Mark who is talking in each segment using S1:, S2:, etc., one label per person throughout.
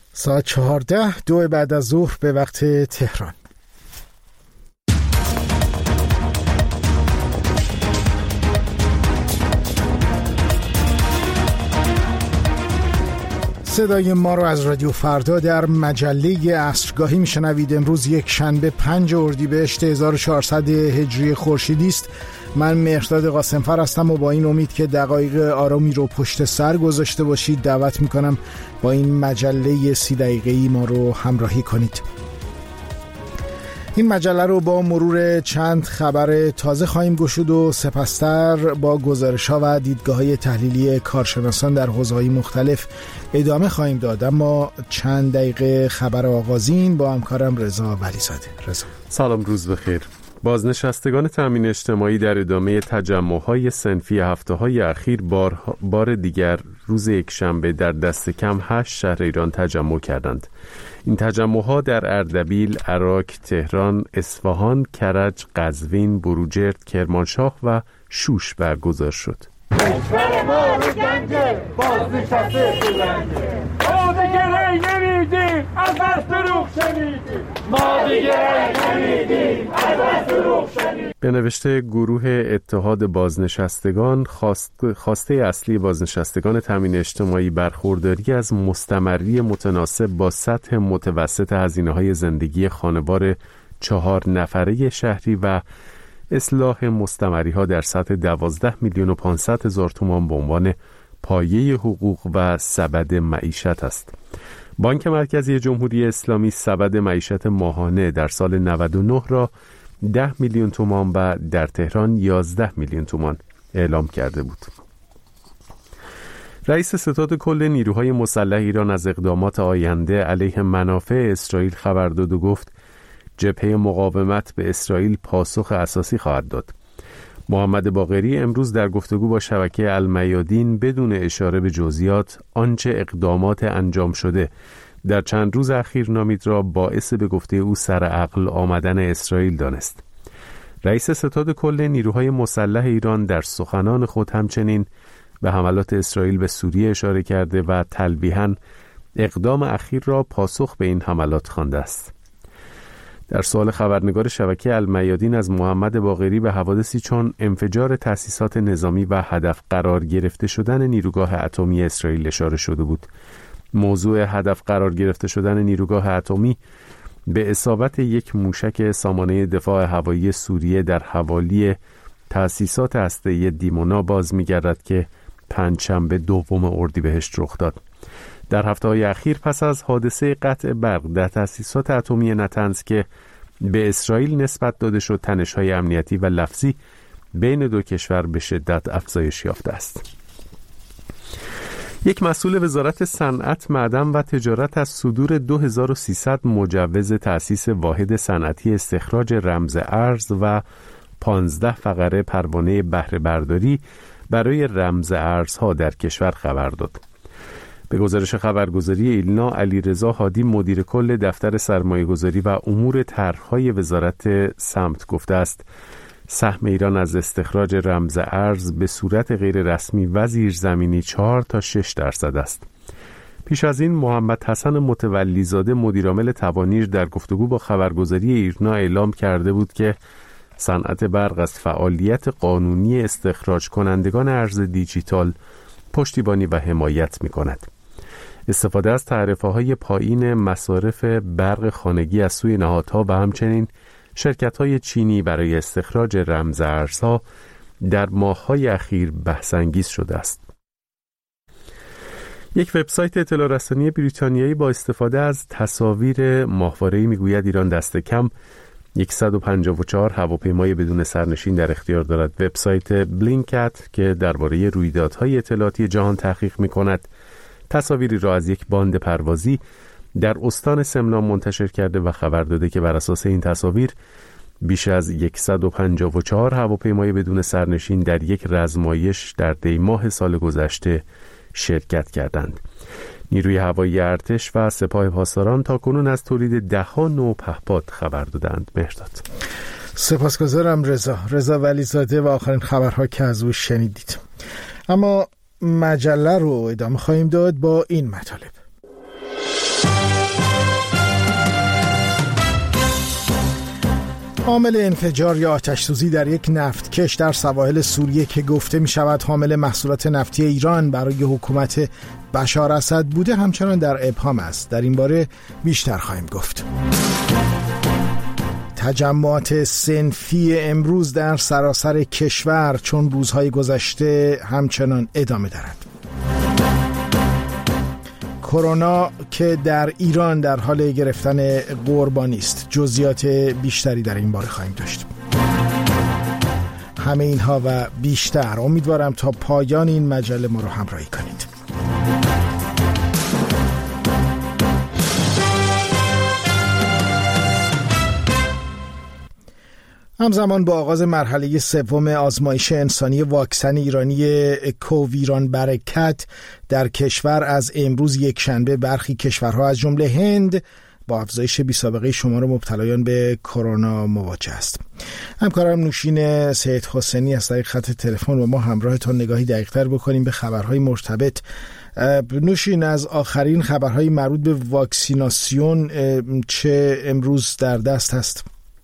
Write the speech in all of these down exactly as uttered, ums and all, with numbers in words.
S1: ساعت چهارده دو بعد از ظهر به وقت تهران. صدای ما رو از رادیو فردا در مجله عصرگاهی میشنوید. امروز یک شنبه پنج اردیبهشت هزار و چهارصد هجری خورشیدی است. من مهرداد قاسمفر هستم و با این امید که دقایق آرامی رو پشت سر گذاشته باشید دعوت میکنم با این مجله سی دقیقه‌ای ما رو همراهی کنید. این مجله رو با مرور چند خبر تازه خواهیم گشود و سپستر با گزارش‌ها و دیدگاه‌های تحلیلی کارشناسان در حوزه‌های مختلف ادامه خواهیم داد. اما چند دقیقه خبر آغازین با همکارم رضا ولیزاده. رضا
S2: سلام، روز بخیر. بازنشستگان تامین اجتماعی در ادامه تجمع‌های صنفی هفته‌های اخیر بار, بار دیگر روز یکشنبه در دست کم هشت شهر ایران تجمع کردند. این تجمع‌ها در اردبیل، عراق، تهران، اصفهان، کرج، قزوین، بروجرد، کرمانشاه و شوش برگزار شد.
S3: کشور ما رو گنجه بازنشسته شدنده، ما دیگه رای نمیدیم از بس دروغ شنیدیم، ما دیگه رای نمیدیم از بس دروغ شنیدیم.
S2: به نوشته گروه اتحاد بازنشستگان، خواست خواسته اصلی بازنشستگان تامین اجتماعی برخورداری از مستمری متناسب با سطح متوسط هزینه‌های زندگی خانوار چهار نفره شهری و اصلاح مستمری ها در سطح دوازده میلیون و پانصد هزار تومان به عنوان پایه حقوق و سبد معیشت است. بانک مرکزی جمهوری اسلامی سبد معیشت ماهانه در سال نود و نه را ده میلیون تومان و در تهران یازده میلیون تومان اعلام کرده بود. رئیس ستاد کل نیروهای مسلح ایران از اقدامات آینده علیه منافع اسرائیل خبر داد و گفت جبهه مقاومت به اسرائیل پاسخ اساسی خواهد داد. محمد باقری امروز در گفتگو با شبکه المیادین بدون اشاره به جزئیات آنچه اقدامات انجام شده در چند روز اخیر نامید را باعث به گفته او سر عقل آمدن اسرائیل دانست. رئیس ستاد کل نیروهای مسلح ایران در سخنان خود همچنین به حملات اسرائیل به سوریه اشاره کرده و تلویحاً اقدام اخیر را پاسخ به این حملات خوانده است. در سوال خبرنگار شبکه المیادین از محمد باقری به حوادثی چون انفجار تأسیسات نظامی و هدف قرار گرفته شدن نیروگاه اتمی اسرائیل اشاره شده بود. موضوع هدف قرار گرفته شدن نیروگاه اتمی به اصابت یک موشک سامانه دفاع هوایی سوریه در حوالی تأسیسات هسته‌ای دیمونا باز می‌گردد که پنجشنبه دوم اردیبهشت رخ داد. در هفته‌های اخیر پس از حادثه قطع برق در تأسیسات اتمی نتنز که به اسرائیل نسبت داده شد، تنش‌های امنیتی و لفظی بین دو کشور به شدت افزایش یافته است. یک مسئول وزارت صنعت، معدن و تجارت از صدور دو هزار و سیصد مجوز تأسیس واحد صنعتی استخراج رمز ارز و پانزده فقره پروانه بهره برداری برای رمز ارزها در کشور خبر داد. به گزارش خبرگزاری ایلنا، علیرضا هادی مدیر کل دفتر سرمایه‌گذاری و امور طرح‌های وزارت سمت گفته است سهم ایران از استخراج رمز ارز به صورت غیر رسمی و زیرزمینی چهار تا شش درصد است. پیش از این محمد حسن متولیزاده مدیرعامل توانیر در گفتگو با خبرگزاری ایرنا اعلام کرده بود که صنعت برق از فعالیت قانونی استخراج کنندگان ارز دیجیتال پشتیبانی و حمایت می‌کند. استفاده از تعرفه‌های پایین مصارف برق خانگی از سوی نهادها و همچنین شرکت‌های چینی برای استخراج رمز ارزها در ماه‌های اخیر بحث‌انگیز شده است. یک وبسایت اطلاع رسانی بریتانیایی با استفاده از تصاویر ماهواره‌ای می‌گوید ایران دست کم صد و پنجاه و چهار هواپیمای بدون سرنشین در اختیار دارد. وبسایت بلینکت که درباره رویدادهای اطلاعاتی جهان تحقیق می‌کند، تصاویری را از یک باند پروازی در استان سمنان منتشر کرده و خبر داده که بر اساس این تصاویر بیش از صد و پنجاه و چهار هواپیمای بدون سرنشین در یک رزمایش در دی ماه سال گذشته شرکت کردند. نیروی هوایی ارتش و سپاه پاسداران تاکنون از تولید ده‌ها نوع پهپاد خبر دادند. مهرداد.
S1: سپاسگزارم رضا. رضا ولیزاده و آخرین خبرها که از او شنیدید. اما مجله رو ادامه خواهیم داد با این مطالب. عامل انفجار یا آتش سوزی در یک نفتکش در سواحل سوریه که گفته می شود حامل محصولات نفتی ایران برای حکومت بشار اسد بوده همچنان در ابهام است. در این باره بیشتر خواهیم گفت. تجمعات صنفی امروز در سراسر کشور چون روزهای گذشته همچنان ادامه دارد. کرونا که در ایران در حال گرفتن قربانی است. جزئیات بیشتری در این باره خواهیم داشت. همه اینها و بیشتر، امیدوارم تا پایان این مجله ما رو همراهی کنید. همزمان با آغاز مرحله سوم آزمایش انسانی واکسن ایرانی کوویران برکت در کشور از امروز یک شنبه برخی کشورها از جمله هند با افزایش بی‌سابقه شمار مبتلایان به کرونا مواجه است. همکارم نوشین سید حسینی از طریق خط تلفن با ما همراه تا نگاهی دقیق‌تر بکنیم به خبرهای مرتبط. نوشین، از آخرین خبرهای مربوط به واکسیناسیون چه امروز در دست هست؟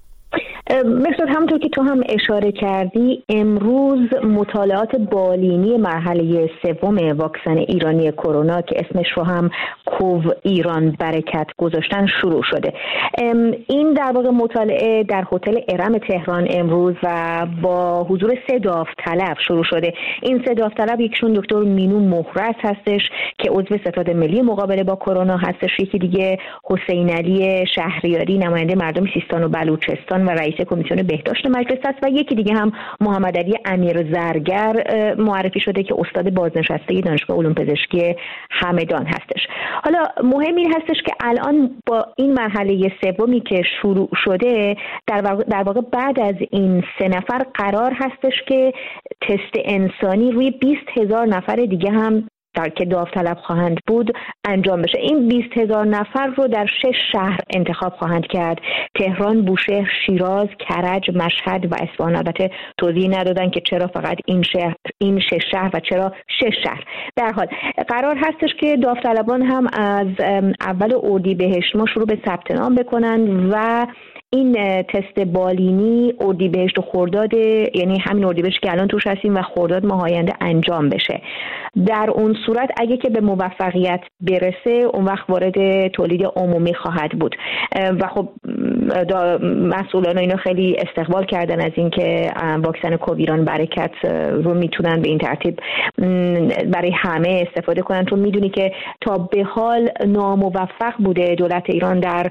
S4: مثل همونطور که تو هم اشاره کردی، امروز مطالعات بالینی مرحله سوم واکسن ایرانی کرونا که اسمش رو هم کوو ایران برکت گذاشتن شروع شده. این در واقع مطالعه در هتل ارم تهران امروز و با حضور سه داوطلب شروع شده. این سه داوطلب یکشون دکتر مینو مهرز هستش که عضو ستاد ملی مقابله با کرونا هستش، یکی دیگه حسین علی شهریاری نماینده مردم سیستان و بلوچستان و رئیس کمیسیون بهداشت مجلس است و یکی دیگه هم محمد علی امیر زرگر معرفی شده که استاد بازنشسته دانشگاه علوم پزشکی همدان هستش. حالا مهم این هستش که الان با این مرحله سومی که شروع شده در واقع, در واقع بعد از این سه نفر قرار هستش که تست انسانی روی بیست هزار نفر دیگه هم در که داوطلب خواهند بود انجام بشه. این بیست هزار نفر رو در شش شهر انتخاب خواهند کرد: تهران، بوشهر، شیراز، کرج، مشهد و اصفهان. البته توضیح ندادن که چرا فقط این شهر این شش شهر و چرا شش شهر. در حال قرار هستش که داوطلبان هم از اول اردیبهشت ماه شروع به ثبت نام بکنن و این تست بالینی اردیبهشت و خرداد، یعنی همین اردیبهشت که الان توش هستیم و خرداد ماه آینده انجام بشه. در اون صورت اگه که به موفقیت برسه اون وقت وارد تولید عمومی خواهد بود و خب مسئولان اینا خیلی استقبال کردن از این که واکسن کوویران برکت رو میتونن به این ترتیب برای همه استفاده کنن. تو میدونی که تا به حال ناموفق بوده دولت ایران در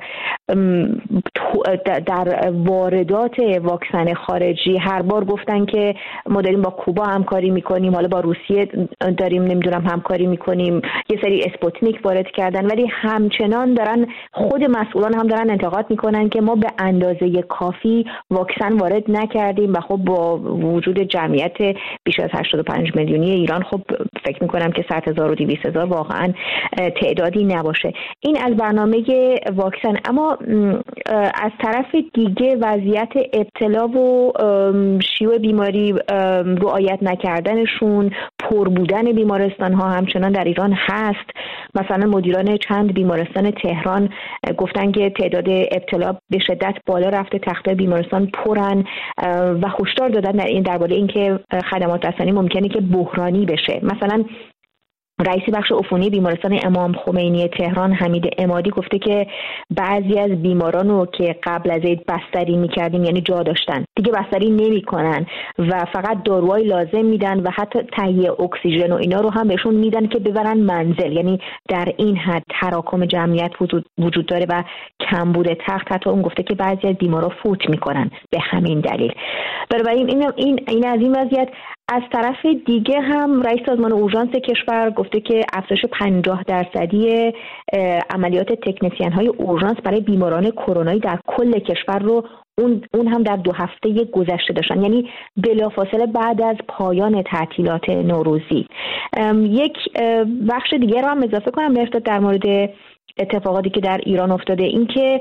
S4: در واردات واکسن خارجی. هر بار گفتن که ما داریم با کوبا همکاری میکنیم، حالا با روسیه داریم نمیدونم همکاری میکنیم، یه سری اسپوتنیک وارد کردن، ولی همچنان دارن خود مسئولان هم دارن انتقاد میکنن که ما به اندازه کافی واکسن وارد نکردیم و خب با وجود جمعیت بیش از هشتاد و پنج میلیونی ایران خب فکر میکنم که صد هزار و دویست هزار واقعا تعدادی نباشه. این از برنامه واکسن. اما از طرف دیگه وضعیت ابتلا و شیوع بیماری، رعایت نکردنشون، پر بودن بیمارستان ها همچنان در ایران هست. مثلا مدیران چند بیمارستان تهران گفتن که تعداد ابتلا به شدت بالا رفته، تختای بیمارستان پرن و هشدار دادن در این درباره اینکه خدمات رسانی ممکنه که بحرانی بشه. مثلا رئیس بخش عفونی بیمارستان امام خمینی تهران حمید عمادی گفته که بعضی از بیماران رو که قبل از عید بستری می‌کردیم، یعنی جا داشتن، دیگه بستری نمی‌کنن و فقط داروهای لازم میدن و حتی تهیه اکسیژن و اینا رو هم بهشون میدن که ببرن منزل. یعنی در این حد تراکم جمعیت وجود وجود داره و کمبود تخت. حتی اون گفته که بعضی از بیمارا فوت می‌کنن به همین دلیل. بنابراین این این این از این وضعیت. از طرف دیگه هم رئیس سازمان اورژانس کشور گفته که افزایش پنجاه درصدی عملیات تکنسین های اورژانس برای بیماران کرونایی در کل کشور رو اون اون هم در دو هفته گذشته داشتن، یعنی بلافاصله بعد از پایان تعطیلات نوروزی. یک بخش دیگه رو هم اضافه کنم مرتب در مورد اتفاقاتی که در ایران افتاده، این که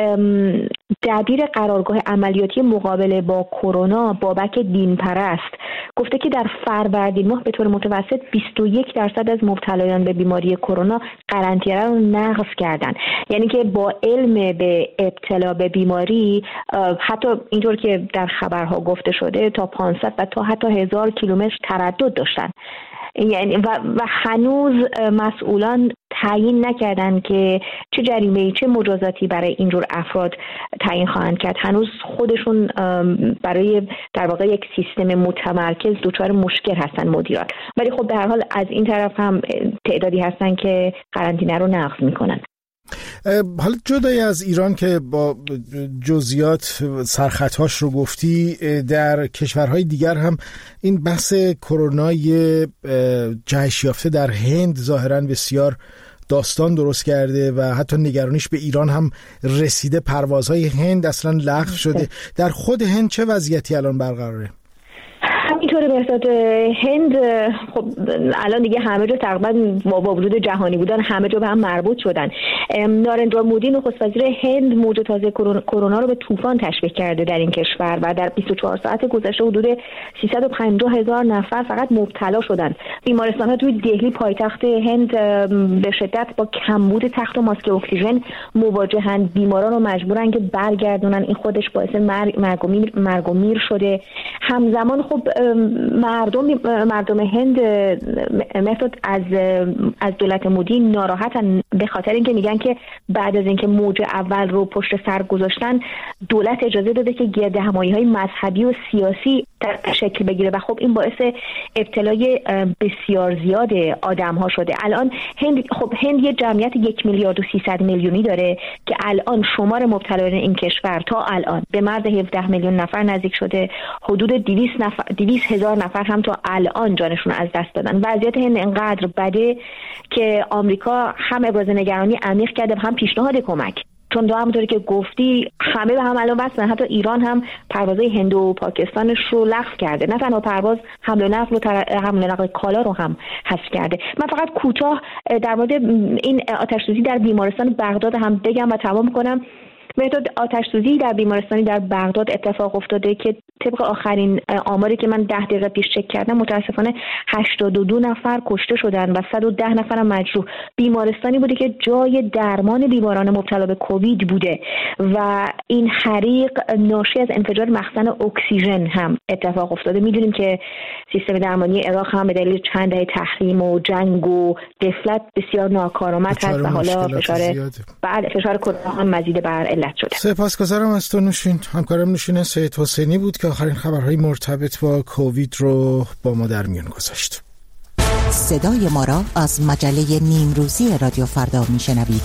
S4: دبیر قرارگاه عملیاتی مقابله با کرونا بابک دینپرست گفته که در فروردین ماه به طور متوسط بیست و یک درصد از مبتلایان به بیماری کرونا قرنطینه رو نقض کردن. یعنی که با علم به ابتلا به بیماری حتی اینطور که در خبرها گفته شده تا پانصد و تا حتی هزار کیلومتر تردد داشتن. یعنی و, و هنوز مسئولان تعیین نکردن که چه جریمه‌ای چه مجازاتی برای اینجور افراد تعیین خواهند کرد. هنوز خودشون برای در واقع یک سیستم متمرکز دچار مشکل هستن مدیران، ولی خب به هر حال از این طرف هم تعدادی هستن که قرنطینه رو نقض میکنن.
S1: حالا جدای از ایران که با جزئیات سرخطاش رو گفتی، در کشورهای دیگر هم این بحث کرونای جهش یافته در هند ظاهراً بسیار داستان درست کرده و حتی نگرانیش به ایران هم رسیده. پروازهای هند اصلا لغو شده. در خود هند چه وضعیتی الان برقراره؟
S4: همینطوره بهزاد. هند خب الان دیگه همه جا تقریبا با وجود جهانی بودن همه جا به هم مربوط شدن. نارندرا مودی نخست وزیر هند موج تازه کرونا رو به طوفان تشبیه کرده در این کشور و در بیست و چهار ساعت گذشته حدود سیصد و پنجاه هزار نفر فقط مبتلا شدن. بیمارستان‌ها توی دهلی پایتخت هند به شدت با کمبود تخت و ماسک اکسیژن مواجهن. بیماران رو مجبورن که برگردونن. این خودش باعث مرگ و میر مرگ و میر شده. همزمان خب مردم مردم هند مفرد از از دولت مودی ناراحتن به خاطر اینکه میگن که بعد از اینکه موج اول رو پشت سر گذاشتن، دولت اجازه داده که گردهمایی‌های مذهبی و سیاسی در شکل بگیره و خب این باعث ابتلای بسیار زیاد آدم‌ها شده. الان هند خب هند یه جمعیت یک میلیارد و سیصد میلیونی داره که الان شمار مبتلایان این کشور تا الان به مرز هفده میلیون نفر نزدیک شده. حدود دویست نفر دویست هزار نفر هم تا الان جانشون از دست دادن. وضعیت هند انقدر بده که آمریکا هم ابراز نگرانی عمیق کرده هم پیشنهاد کمک، چون دو همونطوری که گفتی همه به هم الان وصلن. حتی ایران هم پروازهای هند و پاکستانش رو لغو کرده، نه تنها پرواز حمل و نقل و تر... حمل و نقل کالا رو هم حذف کرده. من فقط کوتاه در مورد این آتش‌سوزی در بیمارستان بغداد هم بگم و تمام کنم. متد آتش‌سوزی در بیمارستانی در بغداد اتفاق افتاده که طبق آخرین آماری که من ده دقیقه پیش چک کردم متاسفانه هشتاد و دو نفر کشته شدن و صد و ده نفر هم مجروح. بیمارستانی بوده که جای درمان بیماران مبتلا به کووید بوده و این حریق ناشی از انفجار مخزن اکسیژن هم اتفاق افتاده. میدونیم که سیستم درمانی عراق هم به دلیل چند دهه تحریم و جنگ و غفلت بسیار ناکارآمد هست و حالا فشار بعد فشار کرونا هم مزید بر علت شده.
S1: سپاسگزارم از تو نوشین. همکارم نوشین سید حسینی بود که آخرین خبرهای مرتبط با کووید رو با ما در میان گذاشت.
S5: صدای ما را از مجله نیمروزی رادیو فردا میشنوید.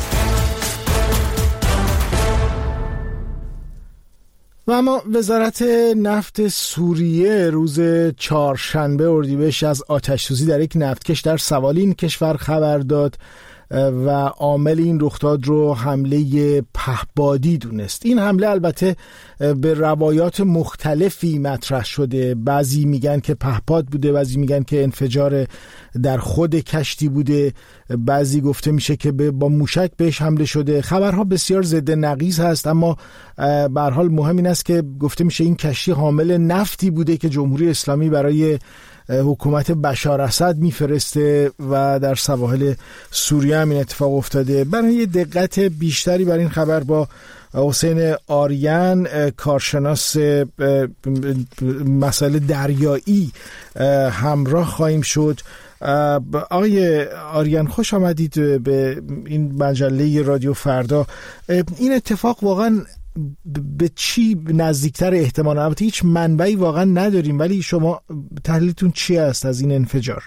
S1: و اما وزارت نفت سوریه روز چهارشنبه اردیبهشت از آتش‌سوزی در یک نفتکش در سوالی این کشور خبر داد و عامل این رخداد رو حمله پهپادی دونست. این حمله البته به روایات مختلفی مطرح شده. بعضی میگن که پهپاد بوده، بعضی میگن که انفجار در خود کشتی بوده، بعضی گفته میشه که با موشک بهش حمله شده. خبرها بسیار ضد نقیض هست، اما به هر حال مهم این است که گفته میشه این کشتی حامل نفتی بوده که جمهوری اسلامی برای حکومت بشار اسد میفرسته و در سواحل سوریه هم این اتفاق افتاده. برای دقت بیشتری بر این خبر با حسین آریان کارشناس مسائل دریایی همراه خواهیم شد. آقای آریان خوش آمدید به این مجله رادیو فردا. این اتفاق واقعا به چی نزدیکتر احتمالاً؟ البته هیچ منبعی واقعا نداریم، ولی شما تحلیلتون چی است از این انفجار؟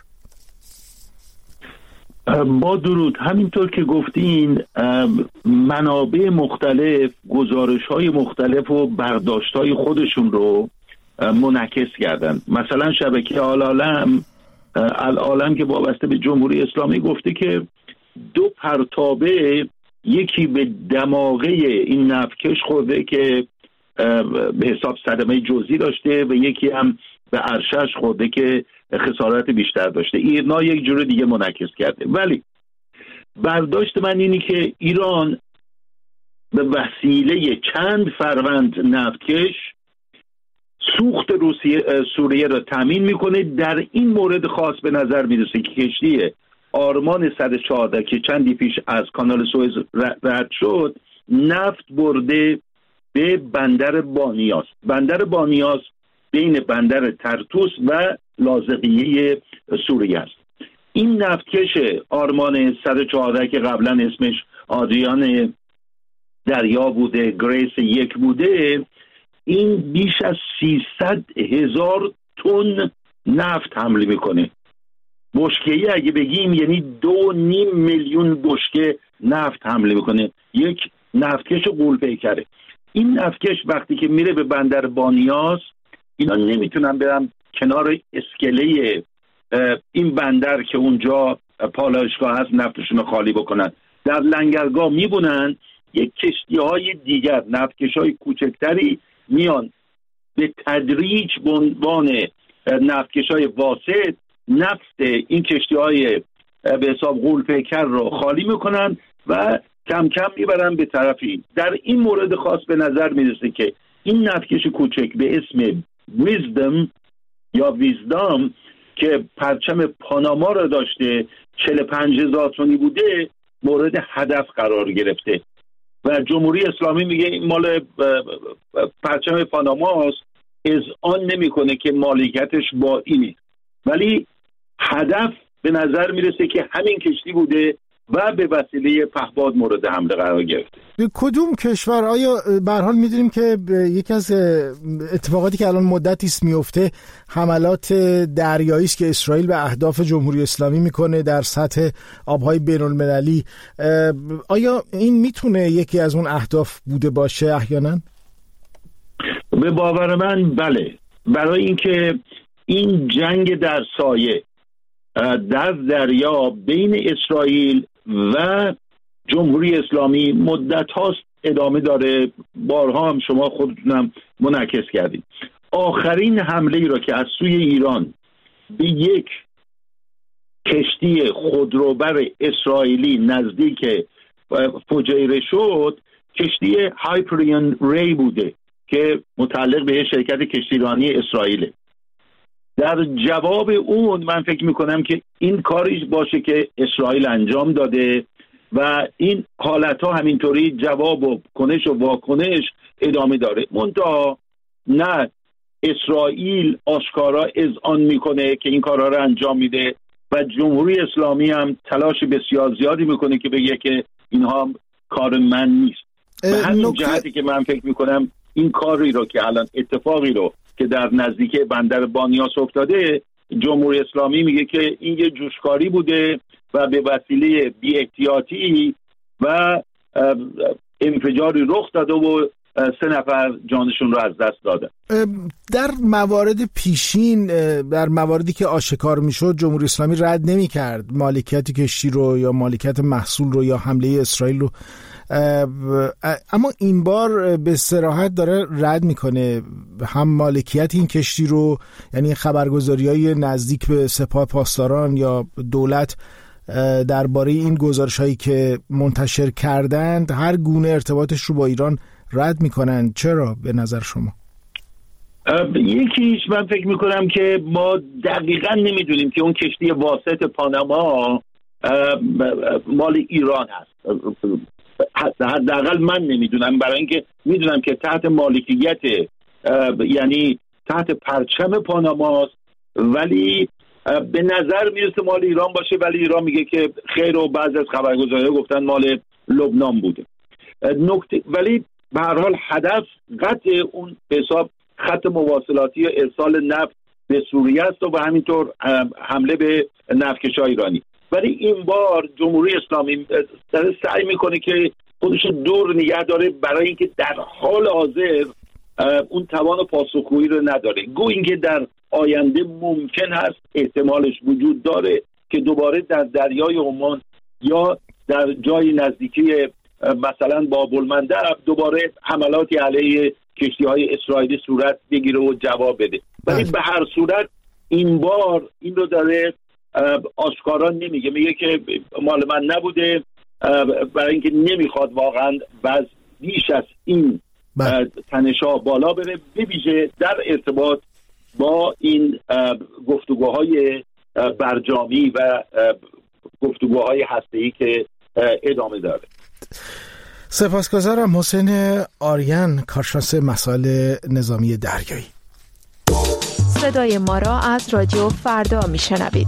S6: با درود. همینطور که گفتین منابع مختلف گزارش‌های مختلف و برداشت‌های خودشون رو منعکس کردن. مثلا شبکه العالم العالم که وابسته به جمهوری اسلامی گفته که دو پرتابه، یکی به دماغه این نفتکش خورده که به حساب صدمه جزئی داشته و یکی هم به عرشش خورده که خسارت بیشتر داشته. ایرنا یک جور دیگه منعکس کرده. ولی برداشت من اینی که ایران به وسیله چند فروند نفتکش سوخت روسیه سوریه را تامین میکنه. در این مورد خاص به نظر میرسه که کشتی آرمان صد و چهارده که چندی پیش از کانال سوئز رد شد نفت برده به بندر بانیاس. بندر بانیاس بین بندر ترتوس و لاذقیه سوریه است. این نفتکش آرمان صد و چهارده که قبلا اسمش آدریان دریا بوده، گریس یک بوده، این بیش از سیصد هزار تن نفت حمل میکنه. بشکه‌ای اگه بگیم یعنی دو نیم میلیون بشکه نفت حمل میکنه. یک نفتکش غول‌پیکره. این نفتکش وقتی که میره به بندر بانیاس، اینا نمیتونن برن کنار اسکله این بندر که اونجا پالایشگاه هست نفتشون رو خالی بکنن. در لنگرگاه میبونن. یک کشتی های دیگر نفتکش های کوچکتری میان به تدریج به عنوان نفتکش های واسط نفت این کشتی های به حساب غول‌پیکر رو خالی میکنن و کم کم میبرن به طرف این. در این مورد خاص به نظر میرسه که این نفتکش کوچک به اسم ویزدم یا ویزدام که پرچم پاناما رو داشته چهل و پنج هزار تنی بوده مورد هدف قرار گرفته و جمهوری اسلامی میگه این مال پرچم پاناماست، اذعان نمیکنه که مالکیتش با اینه، ولی هدف به نظر میرسه که همین کشتی بوده و به وسیله پهپاد مورد حمله قرار گرفته.
S1: کدوم کشور؟ آیا به هر حال میدونیم که یکی از اتفاقاتی که الان مدتی است میفته حملات دریایی است که اسرائیل به اهداف جمهوری اسلامی میکنه در سطح آبهای بین المللی. آیا این میتونه یکی از اون اهداف بوده باشه احیانا؟
S6: به باور من بله، برای اینکه این جنگ در سایه در دریا بین اسرائیل و جمهوری اسلامی مدت هاست ادامه داره. بارها هم شما خودتونم منعکس کردید. آخرین حمله ای را که از سوی ایران به یک کشتی خودروبر اسرائیلی نزدیک فجیره شد کشتی هایپریون ری بوده که متعلق به شرکت کشتیرانی اسرائیله. در جواب اون من فکر میکنم که این کاری باشه که اسرائیل انجام داده و این حالت ها همینطوری جواب و کنش و واکنش ادامه داره. منتها نه اسرائیل آشکارا اذعان میکنه که این کارها رو انجام میده و جمهوری اسلامی هم تلاش بسیار زیادی میکنه که بگه که اینها کار من نیست. به همین نکته... جهتی که من فکر میکنم این کاری رو که الان اتفاقی رو که در نزدیکی بندر بانیاس افتاده جمهوری اسلامی میگه که این یه جوشکاری بوده و به وسیله بی احتیاطی و انفجاری رخ داده و سه نفر جانشون رو از دست دادن.
S1: در موارد پیشین، در مواردی که آشکار میشد جمهوری اسلامی رد نمی‌کرد مالکیت کشتی رو یا مالکیت محصول رو یا حمله اسرائیل رو، اما این بار به صراحت داره رد میکنه هم مالکیت این کشتی رو، یعنی خبرگزاری‌های نزدیک به سپاه پاسداران یا دولت درباره این گزارش‌هایی که منتشر کردند هر گونه ارتباطش رو با ایران رد میکنن. چرا به نظر شما؟
S6: یکیش من فکر میکنم که ما دقیقا نمیدونیم که اون کشتی واسط پاناما مال ایران هست. حداقل من نمیدونم، برای اینکه میدونم که تحت مالکیت یعنی تحت پرچم پاناماست، ولی به نظر میرسه مال ایران باشه، ولی ایران میگه که خیر و بعضی از خبرگزاری‌ها گفتن مال لبنان بوده. نکته ولی به هر حال هدف قطع اون به حساب خط مواصلاتی ارسال نفت به سوریه است و به همینطور حمله به نفتکش‌های ایرانی. ولی این بار جمهوری اسلامی داره سعی میکنه که خودش دور نگه داره برای اینکه در حال حاضر اون توان پاسخگویی رو نداره. گو اینکه در آینده ممکن هست، احتمالش وجود داره که دوباره در دریای عمان یا در جای نزدیکی مثلا باب‌المندب دوباره حملاتی علیه کشتی‌های اسرائیلی صورت بگیره و جواب بده. ولی به هر صورت این بار این رو داره آشکارا نمیگه، میگه که مال من نبوده برای اینکه نمیخواد واقعا باز بیش از این تنش‌ها بالا بره، بویژه در ارتباط با این گفتگوهای برجامی و گفتگوهای هسته‌ای که ادامه داره.
S1: سپاسگزارم. حسین آریان، کارشناس مسائل نظامی دریایی.
S7: صدای ما را از رادیو فردا میشنوید.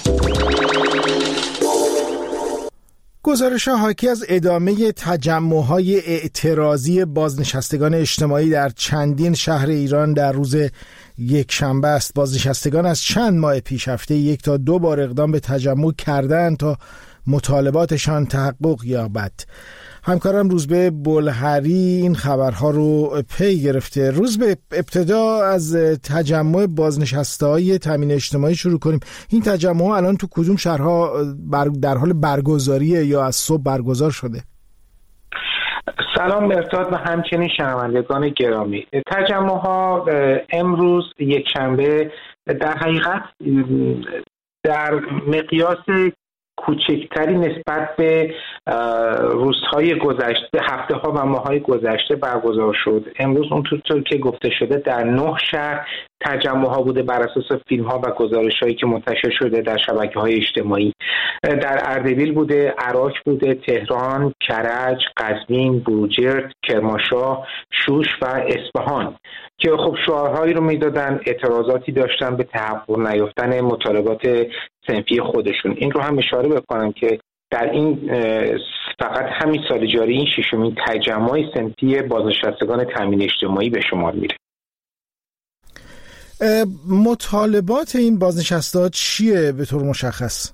S1: گزارش‌ها حاکی از ادامه تجمع‌های اعتراضی بازنشستگان اجتماعی در چندین شهر ایران در روز یکشنبه است. بازنشستگان از چند ماه پیش هفته یک تا دو بار اقدام به تجمع کردند تا مطالباتشان تحقق یابد. همکارم روزبه بلحری این خبرها رو پی گرفته. روزبه، ابتدا از تجمع بازنشسته‌های تامین اجتماعی شروع کنیم. این تجمع الان تو کدوم شهرها در حال برگزاریه یا از صبح برگزار شده؟
S8: سلام مرتاد و همچنین شنوندگان گرامی. تجمع‌ها امروز یک شنبه در حقیقت در مقیاس کوچکتری نسبت به روزهای گذشته، هفته ها و ماه های گذشته برگزار شد. امروز اونطور که گفته شده در نه شهر تجمع ها بوده بر اساس فیلم ها و گزارش هایی که منتشر شده در شبکه های اجتماعی. در اردبیل بوده، عراق بوده، تهران، کرج، قزوین، بروجرد، کرمانشاه، شوش و اصفهان که خب شعارهایی رو میدادن، اعتراضاتی داشتن به تحقق نیافتن مطالبات صنفی خودشون. این رو هم اشاره بکنم که در این فقط همین سال جاری این ششمین تجمع صنفی بازنشستگان تامین اجتماعی به شمار میره.
S1: مطالبات این بازنشسته چیه به طور مشخص؟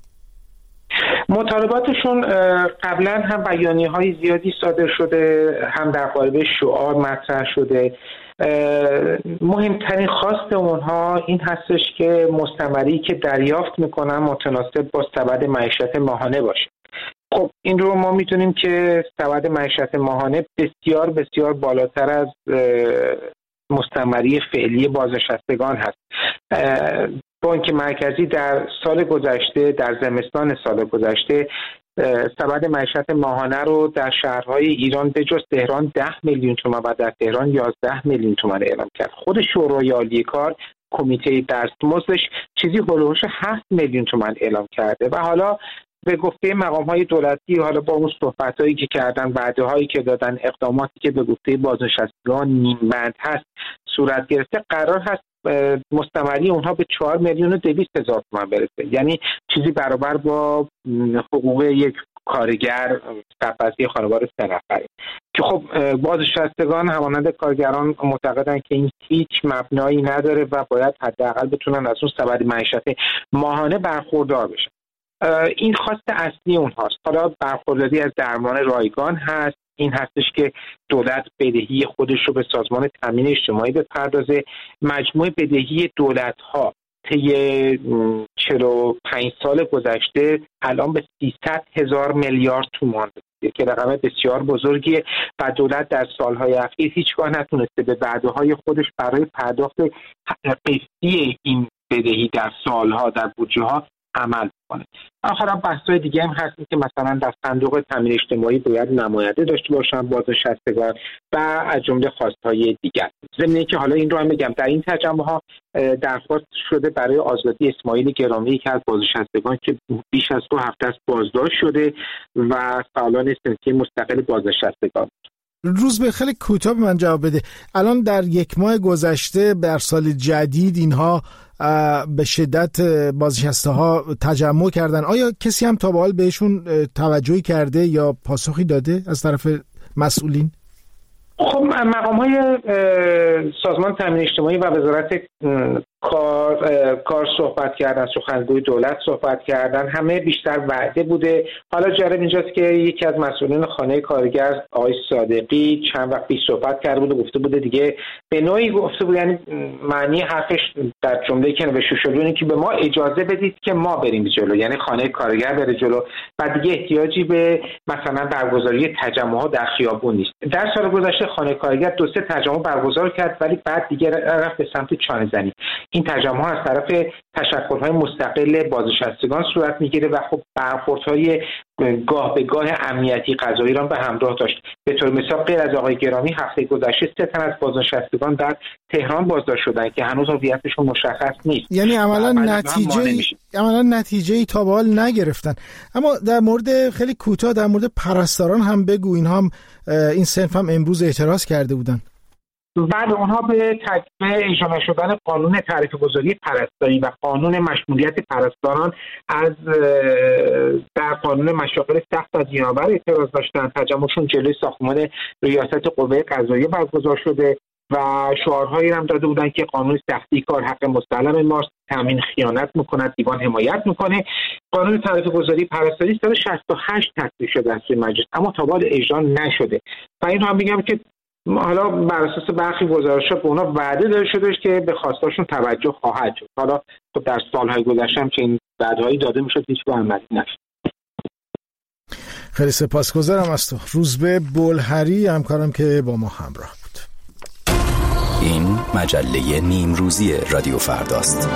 S8: مطالباتشون قبلا هم بیانیه‌های زیادی صادر شده، هم در قالب شعار مطرح شده. مهمترین خواست اونها این هستش که مستمری که دریافت میکنن متناسب با سبد معیشت ماهانه باشه. خب این رو ما میتونیم که سبد معیشت ماهانه بسیار بسیار بالاتر از مستمری فعلی بازنشستگان هست. بانک مرکزی در سال گذشته، در زمستان سال گذشته، سبد معیشت ماهانه رو در شهرهای ایران به جز تهران ده میلیون تومان و در تهران یازده میلیون تومان اعلام کرد. خود شورای عالی کار کمیته دستمزدش چیزی هولوش هفت میلیون تومان اعلام کرده و حالا به گفته مقام‌های دولتی، حالا با اون صحبتایی که کردن، وعده‌هایی که دادن، اقداماتی که به گفته بازنشستگان نیمبند هست صورت گرفته، قرار هست مستمری اونها به چهار میلیون و دویست هزار تومان برسه. یعنی چیزی برابر با حقوق یک کارگر سرپرستی خانوار سه نفره که خب بازنشستگان همانند کارگران معتقدن که این هیچ مبنایی نداره و باید حداقل بتونن از اون سبد معیشت ماهانه برخوردار بشن. این خواست اصلی اونهاست. حالا برخورداری از درمان رایگان هست، این هستش که دولت بدهی خودش رو به سازمان تامین اجتماعی بپردازه. مجموع بدهی دولت‌ها طی چهل و پنج سال گذشته الان به سیصد هزار میلیارد تومان رسیده که رقم بسیار بزرگیه و دولت در سالهای اخیر هیچگاه نتونسته به وعده‌های خودش برای پرداخت قسطی این بدهی در سالها در بودجه‌ها عمل کنه. آخرا بحث‌های دیگه هم هست که مثلا در صندوق تامین اجتماعی باید نماینده داشته باشن بازنشستگان و از جمله خواست‌های دیگر. ضمن اینکه حالا این رو هم بگم در این تجمع‌ها درخواست شده برای آزادی اسماعیل گرامی که از بازنشستگان که بیش از دو هفته است بازداشت شده و فعالان صنفی مستقل بازنشستگان.
S1: روز به خیلی کوتاه من جواب بده. الان در یک ماه گذشته در سال جدید اینها به شدت بازنشسته ها تجمع کردن. آیا کسی هم تا به حال بهشون توجهی کرده یا پاسخی داده از طرف مسئولین؟
S8: خب مقام های سازمان تامین اجتماعی و وزارت کار کار صحبت کردن، سخنگوی دولت صحبت کردن، همه بیشتر وعده بوده. حالا جالب اینجاست که یکی از مسئولین خانه کارگر آقای صادقی چند وقت پیش صحبت کرده بود و گفته بوده دیگه به نوعی گفته بود، یعنی معنی حرفش در جمله‌ای که نوشته شده اینه که به ما اجازه بدید که ما بریم جلو، یعنی خانه کارگر بره جلو و دیگه احتیاجی به مثلا برگزاری تجمعات در خیابون نیست. در سال گذشته خانه کارگر دو سه تجمع برگزار کرد ولی بعد دیگه رفت به سمت چانه‌زنی این تجمع از طرف تشکل‌های مستقل بازنشستگان صورت میگیره و خب برخوردهای گاه به گاه امنیتی قضایی را به همراه داشت. به طور مثال غیر از آقای گرامی هفته گذشته سه تن از بازنشستگان در تهران بازداشت شدند که هنوز هویتشون مشخص نیست.
S1: یعنی عملا نتیجه عملا نتیجه تا به حال نگرفتن. اما در مورد خیلی کوتاه در مورد پرستاران هم بگو، اینها هم این صنف هم امروز اعتراض کرده بودن.
S8: بعد اونها به تکمیل اجرا نشدن قانون تعرفه گذاری پرستاری و قانون مشمولیت پرستاران از در قانون مشاغل سخت و زیانآور اعتراض داشتن. تجمعشون جلوی ساختمان ریاست قوه قضاییه برگزار شده و شعارهایی هم داده بودن که قانون سختی کار حق مستعلم ماست، تامین خیانت میکند، دیوان حمایت میکنه. قانون تعرفه گذاری پرستاری سال شصت و هشت تصویب شده است در مجلس اما تا به حال اجرا نشده و این هم میگم که حالا بر اساس برخی گزارش‌ها به اونا وعده داده شده که به خواستاشون توجه خواهد شد. حالا خب در سالهای گذشته هم که این وعده‌هایی داده میشد هیچ به عملی نشد.
S1: خیلی سپاسگزارم از تو. روزبه بلهری همکارم که با ما همراه بود.
S9: این مجله نیمروزی رادیو فرداست.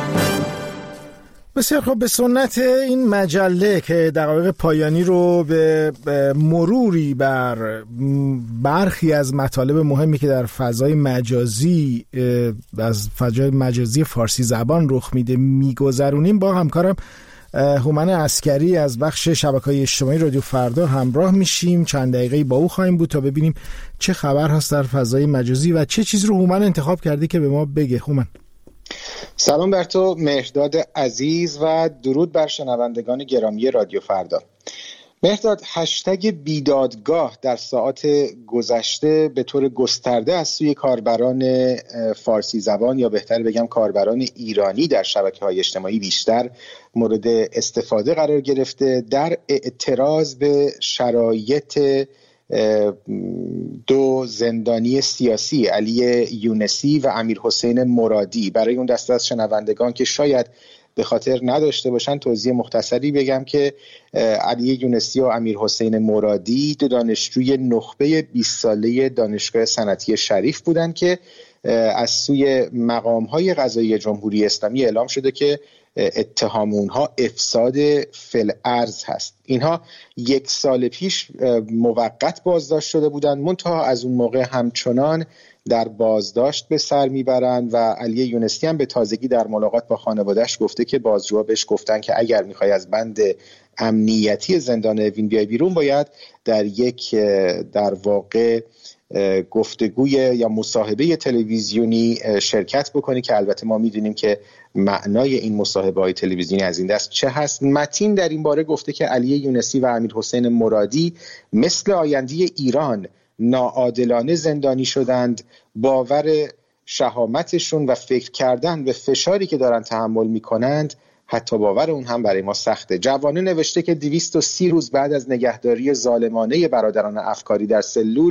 S1: بسیار خب، به سنت این مجله که دقایق پایانی رو به مروری بر برخی از مطالب مهمی که در فضای مجازی از فضای مجازی فارسی زبان رخ میده میگذرونیم، با همکارم هومن عسکری از بخش شبکه‌های اجتماعی رادیو فردا همراه میشیم. چند دقیقه‌ای با او خواهیم بود تا ببینیم چه خبر هست در فضای مجازی و چه چیز رو هومن انتخاب کرده که به ما بگه. هومن
S10: سلام بر تو مهرداد عزیز و درود بر شنوندگان گرامی رادیو فردا. مهرداد، هشتگ بیدادگاه در ساعات گذشته به طور گسترده از سوی کاربران فارسی زبان یا بهتر بگم کاربران ایرانی در شبکه‌های اجتماعی بیشتر مورد استفاده قرار گرفته در اعتراض به شرایط دو زندانی سیاسی، علی یونسی و امیر حسین مرادی. برای اون دسته از شنوندگان که شاید به خاطر نداشته باشن توضیح مختصری بگم که علی یونسی و امیر حسین مرادی دو دانشجوی نخبه بیست ساله دانشگاه صنعتی شریف بودند که از سوی مقام‌های قضایی جمهوری اسلامی اعلام شده که اتهام اونها افساد فی‌الارض هست. اینها یک سال پیش موقت بازداشت شده بودند، منتها از اون موقع همچنان در بازداشت به سر میبرند و علی یونسی هم به تازگی در ملاقات با خانواده‌اش گفته که بازجوها بهش گفتن که اگر میخوای از بند امنیتی زندان اوین بیای بیرون باید در یک در واقع گفتگوی یا مصاحبه تلویزیونی شرکت بکنی که البته ما میدونیم که معنای این مصاحبه های تلویزیونی از این دست چه هست. متین در این باره گفته که علی یونسی و امیر حسین مرادی مثل آینده ایران ناعادلانه زندانی شدند. باور شهامتشون و فکر کردن به فشاری که دارن تحمل میکنند حتی باور اون هم برای ما سخته. جوانه نوشته که دویست و سی روز بعد از نگهداری ظالمانه برادران افکاری در سلول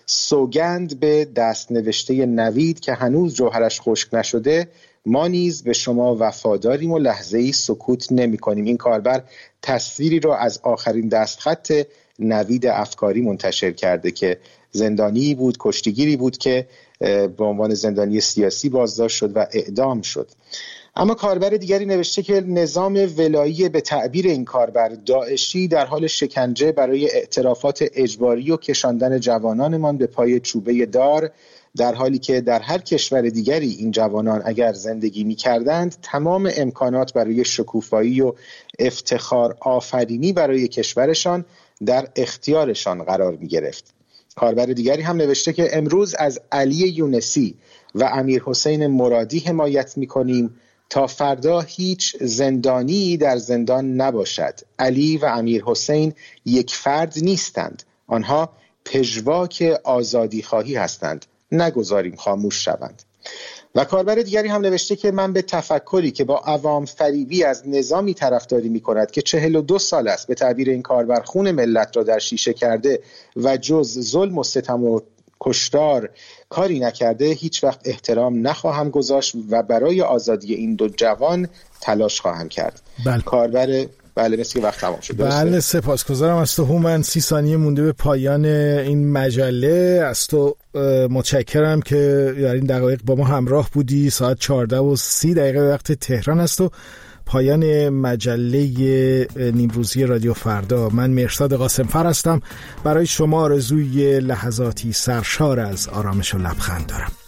S10: سوگند به دست نوشته نوید که هنوز جوهرش خشک نشده، ما نیز به شما وفاداریم و لحظه‌ای سکوت نمی‌کنیم. این کاربر تصویری را از آخرین دستخط نوید افکاری منتشر کرده که زندانی بود، کشتیگیری بود که به عنوان زندانی سیاسی بازداشت شد و اعدام شد. اما کاربر دیگری نوشته که نظام ولایی به تعبیر این کاربر داعشی در حال شکنجه برای اعترافات اجباری و کشاندن جوانانمان به پای چوبه دار، در حالی که در هر کشور دیگری این جوانان اگر زندگی می کردند تمام امکانات برای شکوفایی و افتخار آفرینی برای کشورشان در اختیارشان قرار می گرفت. کاربر دیگری هم نوشته که امروز از علی یونسی و امیر حسین مرادی حمایت می کنیم تا فردا هیچ زندانی در زندان نباشد. علی و امیر حسین یک فرد نیستند، آنها پژواک آزادی خواهی هستند، نگذاریم خاموش شوند. و کاربر دیگری هم نوشته که من به تفکری که با عوام فریبی از نظامی طرفداری می کند که چهل و دو سال است به تعبیر این کاربر خون ملت را در شیشه کرده و جز ظلم و ستم و کشتار کاری نکرده، هیچ وقت احترام نخواهم گذاشت و برای آزادی این دو جوان تلاش خواهم کرد.
S1: بله.
S10: کاربر بله مثل وقت تمام شد.
S1: بله سپاسگزارم از تو هومن. سی ثانیه مونده به پایان این مجله. از تو متشکرم که در این دقایق با ما همراه بودی. ساعت چهارده و سی دقیقه وقت تهران است و پایان مجله نیمروزی رادیو فردا. من مهرزاد قاسمفر هستم. برای شما آرزوی لحظاتی سرشار از آرامش و لبخند دارم.